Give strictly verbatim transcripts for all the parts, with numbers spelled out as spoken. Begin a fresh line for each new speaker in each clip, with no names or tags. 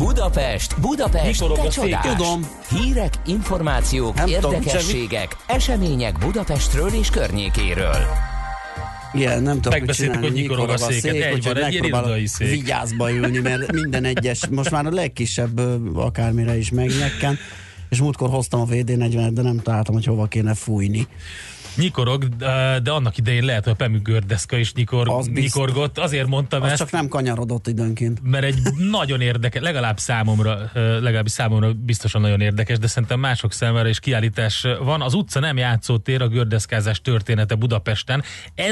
Budapest, Budapest, te csodás!
Tudom.
Hírek, információk,
Nem
érdekességek, események Budapestről és környékéről.
Igen, nem tudom, mit
Megbeszéltük, hogy nyikorog a széket. Egy
úgyhogy
van, egy ilyen
megpróbálok
irodai szék.
vigyázba ülni, mert minden egyes, most már a legkisebb ö, akármire is megnyekken, és múltkor hoztam a vé dé negyvenet, de nem találtam, hogy hova kéne fújni.
Nyikorog, de annak idején lehet, hogy a Pemű gördeszka is nyikor,
Az
nyikorgott. Azért mondtam
Az
ezt,
csak nem kanyarodott időnként.
mert egy nagyon érdekes, legalább számomra, legalábbis számomra biztosan nagyon érdekes, de szerintem mások számára is kiállítás van. Az utca nem játszótér, a gördeszkázás története Budapesten.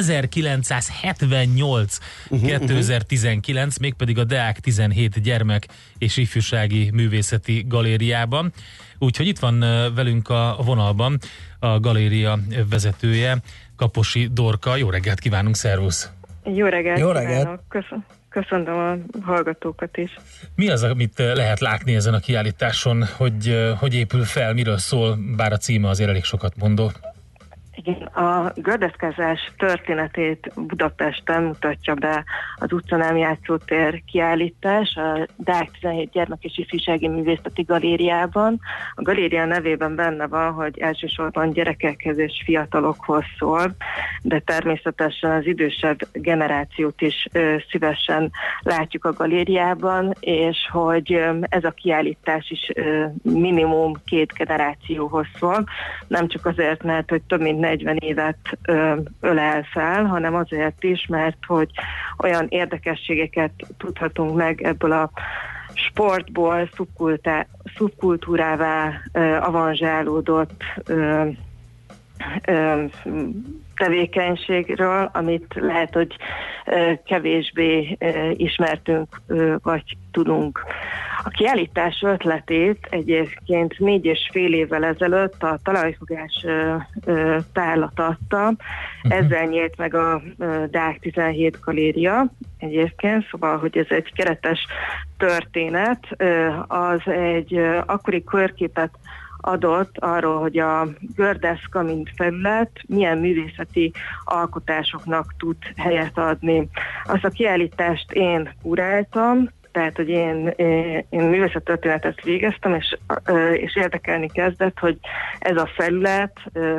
ezerkilencszázhetvennyolc kétezer-tizenkilenc, mégpedig a Deák tizenhét gyermek és ifjúsági művészeti galériában. Úgyhogy itt van velünk a vonalban a galéria vezetője, Kaposi Dorka. Jó reggelt kívánunk, szervusz!
Jó reggelt!
Jó reggelt!
Köszön, köszönöm a hallgatókat is.
Mi az, amit lehet látni ezen a kiállításon, hogy hogy épül fel, miről szól, bár a címe azért elég sokat mondó?
Igen, a gördeszkázás történetét Budapesten mutatja be az Utca nem játszótér kiállítás a Deák tizenhét gyermek és ifjúsági művészeti galériában. A galéria nevében benne van, hogy elsősorban gyerekekhez és fiatalokhoz szól, de természetesen az idősebb generációt is ö, szívesen látjuk a galériában, és hogy ö, ez a kiállítás is ö, minimum két generációhoz szól. Nem csak azért, mert hogy több mint negyven évet ö, ölel fel, hanem azért is, mert hogy olyan érdekességeket tudhatunk meg ebből a sportból szubkultúrává ö, avanzsálódott ö, ö, tevékenységről, amit lehet, hogy ö, kevésbé ö, ismertünk ö, vagy tudunk. A kiállítás ötletét egyébként négy és fél évvel ezelőtt a talajfogás ö, ö, tárlat adta, uh-huh. Ezzel nyílt meg a ö, Deák tizenhét galéria egyébként, szóval, hogy ez egy keretes történet, ö, az egy ö, akkori körképet adott arról, hogy a gördeszka, mint felület milyen művészeti alkotásoknak tud helyet adni. Azt a kiállítást én kuráltam, tehát, hogy én, én művészettörténetet végeztem, és, és érdekelni kezdett, hogy ez a felület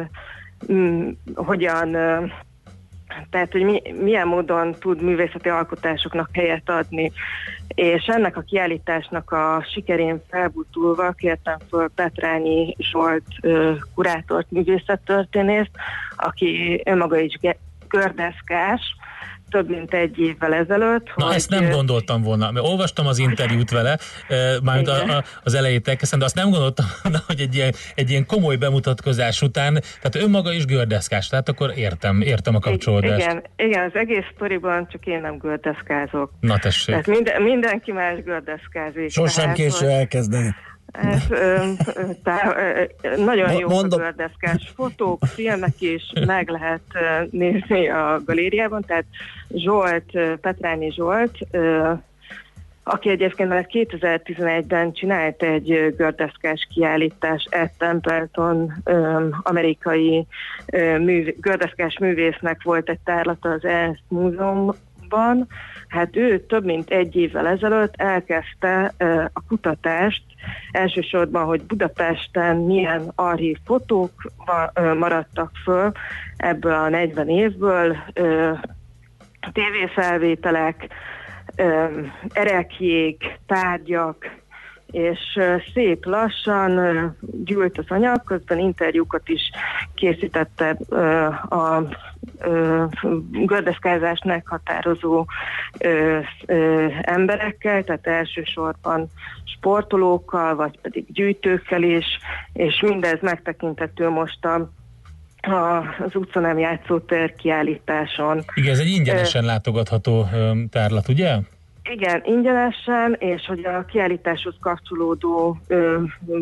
m, hogyan, tehát, hogy mi, milyen módon tud művészeti alkotásoknak helyet adni. És ennek a kiállításnak a sikerén felbutulva kértem föl Petrányi Zsolt kurátort, művészettörténészt, aki önmaga is gördeszkás, több mint egy évvel ezelőtt.
Na,
hogy
ezt nem gondoltam volna, mert olvastam az interjút vele, mármint a, a, az elejét elkezdtem, de azt nem gondoltam, hogy egy ilyen, egy ilyen komoly bemutatkozás után, tehát önmaga is gördeszkás, tehát akkor értem, értem a kapcsolódást.
Igen, igen, az egész sztoriban csak én nem gördeszkázok.
Na tessék.
Tehát minden, mindenki más gördeszkázik.
Sosem késő
hogy...
elkezdeni.
Ez, ö, ö, tá, ö, nagyon jó a
Mondom.
gördeszkás fotók, filmek is meg lehet ö, nézni a galériában, tehát Zsolt, ö, Petrányi Zsolt, ö, aki egyébként már kétezer-tizenegyben csinált egy ö, gördeszkás kiállítás, Ed Templeton, ö, amerikai ö, műv, gördeszkás művésznek volt egy tárlata az Ernst Múzeumban. Hát ő több mint egy évvel ezelőtt elkezdte ö, a kutatást, elsősorban, hogy Budapesten milyen archív fotók ö, maradtak föl ebből a negyven évből, ö, tévéfelvételek, ö, ereklyék, tárgyak, és ö, szép lassan ö, gyűlt az anyag, közben interjúkat is készítette ö, a ö, gördeszkázást meghatározó ö, ö, emberekkel, tehát elsősorban sportolókkal, vagy pedig gyűjtőkkel is, és mindez megtekintető most a, a, az Utca nem játszótér kiállításon.
Igen, ez egy ingyenesen látogatható tárlat, ugye?
Igen, ingyenesen, és hogy a kiállításhoz kapcsolódó ö,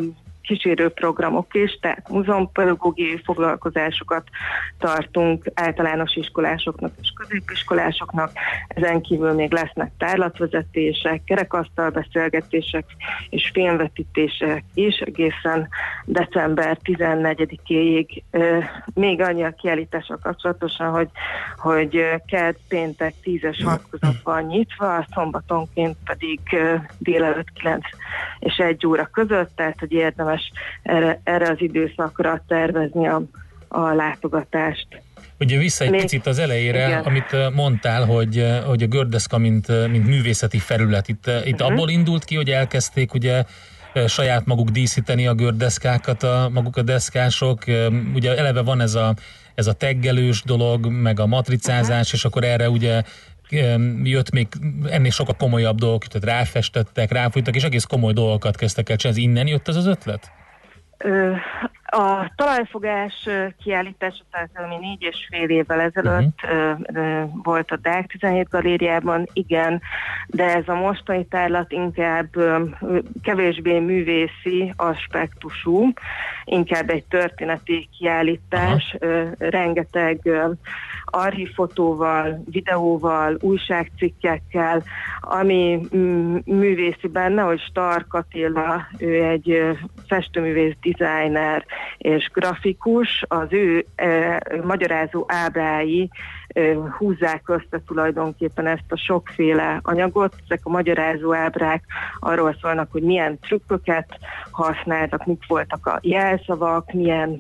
kísérő programok is, tehát múzeumpedagógiai foglalkozásokat tartunk általános iskolásoknak és középiskolásoknak, ezen kívül még lesznek tárlatvezetések, kerekasztalbeszélgetések és filmvetítések is egészen december tizennegyedikéig. Még annyi a kiállítással kapcsolatosan, hogy, hogy kedd, péntek tízes hat között van nyitva, szombatonként pedig délelőtt kilenc és egy óra között, tehát hogy érdemes erre, erre az időszakra tervezni a, a látogatást.
Ugye vissza egy Még, picit az elejére, igen. amit mondtál, hogy, hogy a gördeszka, mint, mint művészeti felület, itt, itt uh-huh. abból indult ki, hogy elkezdték ugye saját maguk díszíteni a gördeszkákat, a, maguk a deszkások, ugye eleve van ez a, ez a teggelős dolog, meg a matricázás, uh-huh. és akkor erre ugye jött még ennél sokkal komolyabb dolgok, tehát ráfestettek, ráfújtak, és egész komoly dolgokat kezdtek el csinálni. Innen jött ez az ötlet?
A talajfogás kiállítása, tehát ami négy és fél évvel ezelőtt uh-huh. volt a Deák tizenhét galériában, igen, de ez a mostani tárlat inkább kevésbé művészi aspektusú, inkább egy történeti kiállítás, uh-huh. rengeteg archívfotóval, videóval, újságcikkekkel, ami művészi benne, hogy Stark Attila, ő egy festőművész, designer és grafikus, az ő e, magyarázó ábrái e, húzzák össze tulajdonképpen ezt a sokféle anyagot. Ezek a magyarázó ábrák arról szólnak, hogy milyen trükköket használtak, mik voltak a jelszavak, milyen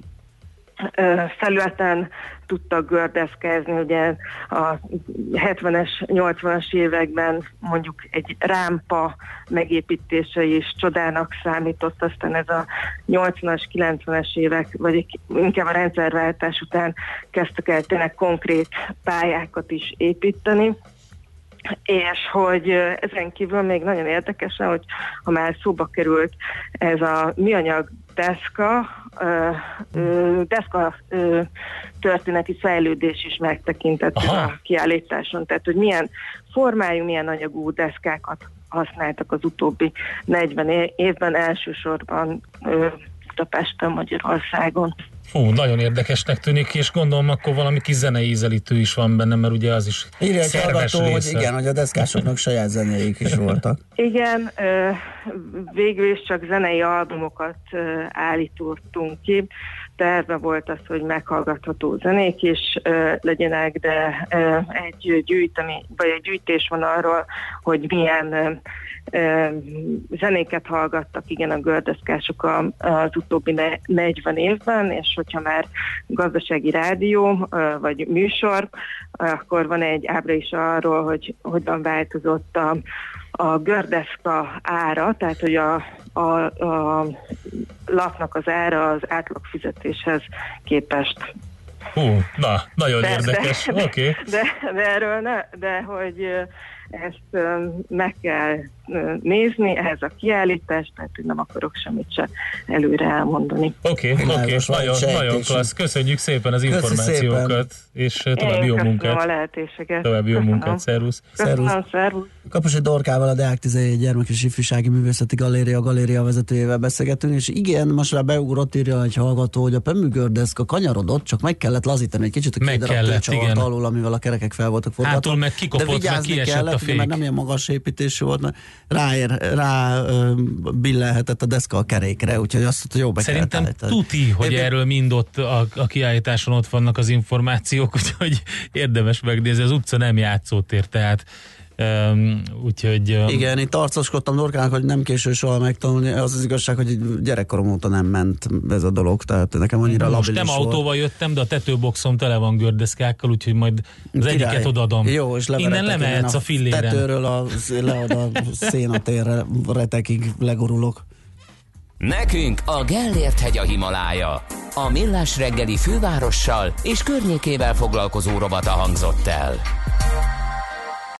felületen tudtak gördeszkázni, ugye a hetvenes, nyolcvanas években mondjuk egy rámpa megépítése is csodának számított, aztán ez a nyolcvanas, kilencvenes évek, vagy inkább a rendszerváltás után kezdtek el tényleg konkrét pályákat is építeni, és hogy ezen kívül még nagyon érdekesen, hogy ha már szóba került ez a műanyag deszka, deszka történeti fejlődés is megtekintett a kiállításon, tehát hogy milyen formájú, milyen anyagú deszkákat használtak az utóbbi negyven évben, elsősorban Budapesten, Magyarországon.
Fú, nagyon érdekesnek tűnik, és gondolom akkor valami kis zenei ízelítő is van benne, mert ugye az is
írja
szerves
hallgató,
része.
hogy igen, hogy a deszkásoknak saját zenéik is voltak.
Igen, végül is csak zenei albumokat állítottunk ki. Terve volt az, hogy meghallgatható zenék is legyenek, de egy gyűjteni, vagy egy gyűjtés van arról, hogy milyen zenéket hallgattak, igen, a gördeszkások az utóbbi negyven évben, és hogyha már gazdasági rádió, vagy műsor, akkor van egy ábra is arról, hogy hogyan változott a, a gördeszka ára, tehát hogy a, a, a lapnak az ára az átlagfizetéshez képest.
Hú, na, nagyon
de,
érdekes, oké. Okay.
De, de, de erről ne, de hogy ezt meg kell nézni, ehhez a kiállítás, tehát hogy nem akarok semmit se előre elmondani.
Oké, okay, oké, okay. nagyon, nagyon klassz. Köszönjük szépen az információkat, és további jó munkát.
a lehetőséget.
További jó munkát, szervusz.
Köszönöm, szervusz.
Kaposi Dorkával, a Deák tizenhét Gyermek és Ifjúsági Művészeti Galéria galéria vezetőjével beszélgetünk, és igen, most már beugrott, írja egy hallgató, hogy a peműgördeszka kanyarodott, csak meg kellett lazítani egy kicsit a két darab tőcsavart alul, amivel a kerekek fel voltak forgatva.
Hátul meg kikopott, meg kiesett a fék.
Mert nem ilyen magas építés volt, ráér, rá billelhetett a deszka a kerékre, úgyhogy azt jó be
Szerintem tuti, hogy Én erről mind ott a, a kiállításon ott vannak az információk, úgyhogy érdemes megnézni, az utca nem játszótér, tehát Um, úgyhogy... Um,
igen, itt arcoskodtam Dorkának, hogy nem késő soha megtanulni, az az igazság, hogy gyerekkorom óta nem ment ez a dolog, tehát nekem annyira
most
labilis
nem autóval volt. Jöttem, de a tetőboxom tele van gördeszkákkal, úgyhogy majd az Király. egyiket odaadom.
Jó, és
innen lemehetsz a, a filléren.
Tetőről a, lead a szénatérre, retekig legurulok.
Nekünk a Gellért hegy a Himalája. A Millás reggeli fővárossal és környékével foglalkozó rovata hangzott el.